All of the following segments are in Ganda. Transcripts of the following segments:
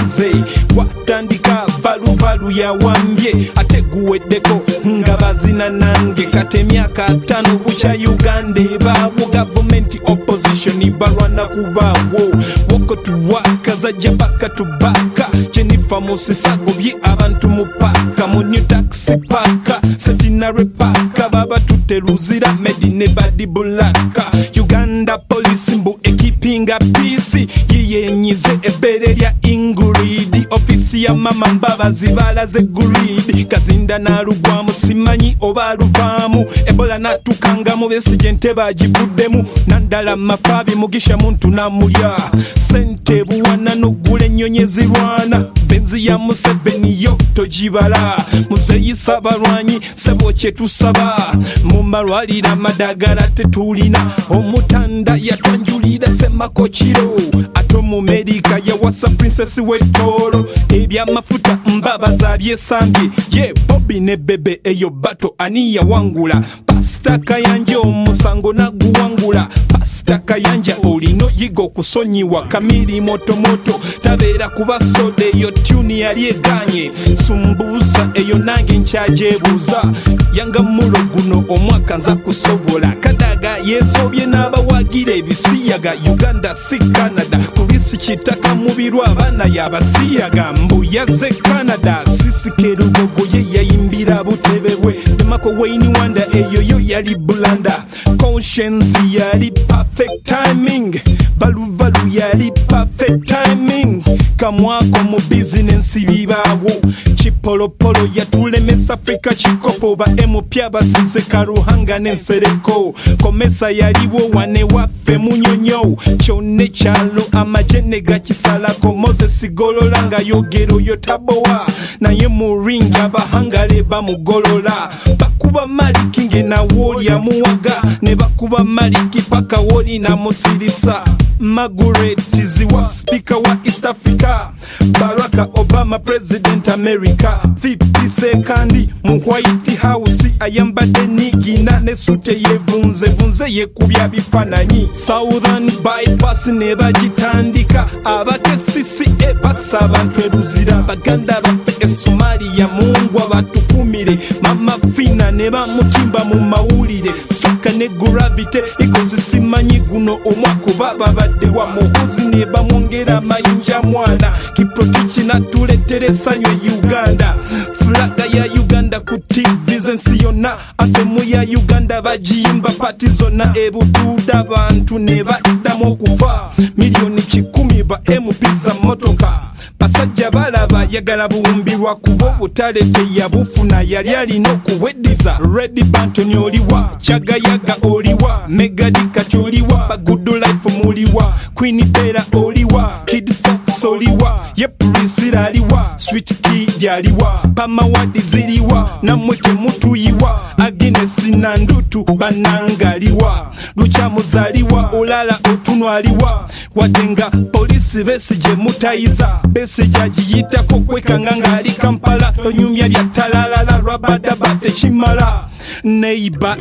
bwageze gwatandika valuvalu yawambye ate guweddeko nga bazina nange kati emyaka 5 bukya Uganda ebaawo gavumenti opposition balwana kubaawo woko tuwaka zajja baka tubaka Jennifer Musisa agobye abantu mu paka mu new taxi paka centenary paka baba tuteruzira made ne badi bulaka Uganda police mbu ekipinga peace yiyenyize ebere lya Ingrid ofisi ya mama mbabazi balaze grid kazinda nalugwamu simanyi oba luvaamu ebola natukanga mu besije nteba agivuddemu nandala mafabi mugisha muntu namulya sente buwana nogula ennyonyi ezirwana benzi ya Museveni yo togibala muzeyisa abalwanyi sebo kye tusaba mu malwaliro amadagala tetulina omutanda yatanjulira semakokiro ato mu Amerika yawasa princess wetoro ebyamafuta mbabaza byesambye ye Bobby ne bebe eyo bato ani yawangula Pastor Kayanja omusango naguwangula Pastor Kayanja olino yigo kusonyiwa kamiri motomoto tabeera kuba soda eyo tuni yali eganye sumbusa eyo nange nkyajebuuza yanga mulo guno omwaka nza kusobola kadaga yezobye n'abawagira ebisiyaga Uganda si Canada kubisi kitaka mubirwa abana yabasiyaga mbuyaze Canada sisikerugogo ye yayimbira butebebwe temako Wayne Wanda eyo yo yali bulanda conscience yali perfect timing valuvalu yali perfect timing kamwako mu business bibawo chipolopolo yatulemesa Afrika chikopo ba emupya basize karuhanga n'ensereko komesa yaliwo wane waffe munyonyo kyonne kyalo amajene gakisalako Moses Gololanga yogero yotabowa naye mu ring abahangale bamugolola bakuba maliki nge na woli amuwaga ne bakuba maliki paka woli na musirisa Margaret ziwa speaker wa East Africa Barack Obama president America 50 second mu White House ayambadde nigina ne sute yevunze yekubya bifananyi Southern bypass ne bagitandika abakesisi ebasa abantu eruzira baganda baffe Somalia mungwa batukumire mama fina ne bamutimba mu mawulire stroke ne gravity ikozi simanyi guno omwako baba badde wa muhuzi ne bamwongera mayinja mwana kiprotichi na tuletere sanywe Uganda flaga ya Uganda ku TV zensi yonna afemu ya Uganda bagiyimba pati zonna ebududa abantu ne baddamu okufa milioni 10 ba MP za motoka basajja balaba yagala buwumbirwa kubo butale teyabufuna yali alina okuweddiza Red Banton oliwa Chagayaga oliwa Megadika oliwa Bagudu Life muliwa Queen Bella oliwa Kid Fox oliwa Priscilla aliwa Sweet Kid aliwa Pamawadi ziliwa namwe temutuyiwa Agnes Nandutu banangaliwa Luchamuzaliwa olala otunwaliwa watenga polisi besije mutayiza besije agiyitako kwekanga ngali Kampala onyumya byatalala lwabadaba tekimala neiba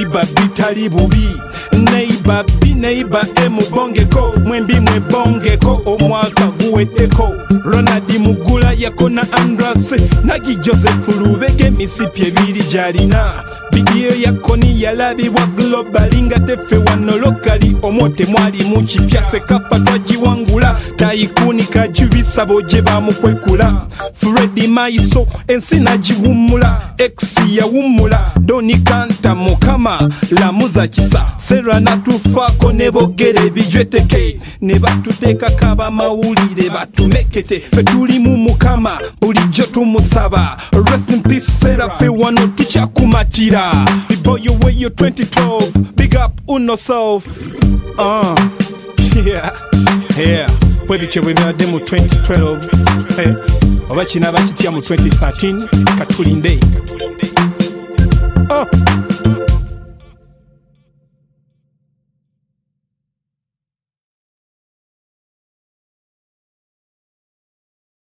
bitali bubi neiba mubongeko mwembi mwebongeko omwaka guweddeko Ronald Mugula yakona Andras nagi Joseph Lubege misipi ebiri jalina bidiyo yakoni yalabibwa global nga tefe wano lokali omote mwali mukipya sekapa twagiwangula tayikuni kajubisa boje bamukwekula Freddy Maiso ensi nagiwumula X yawumula Doni Kanta mukama lamuza kisa Sera natufako nebogere bijweteke ne batuteka kaba mawulire batumekete fetuli mu mukama bulijjo tumusaba rest in peace Sera fe wano tuchakumatira Big boy away your 2012 big up uno self yeah bwebiche bwebadde mu 2012 oba kina bakitya mu 2013 katulinde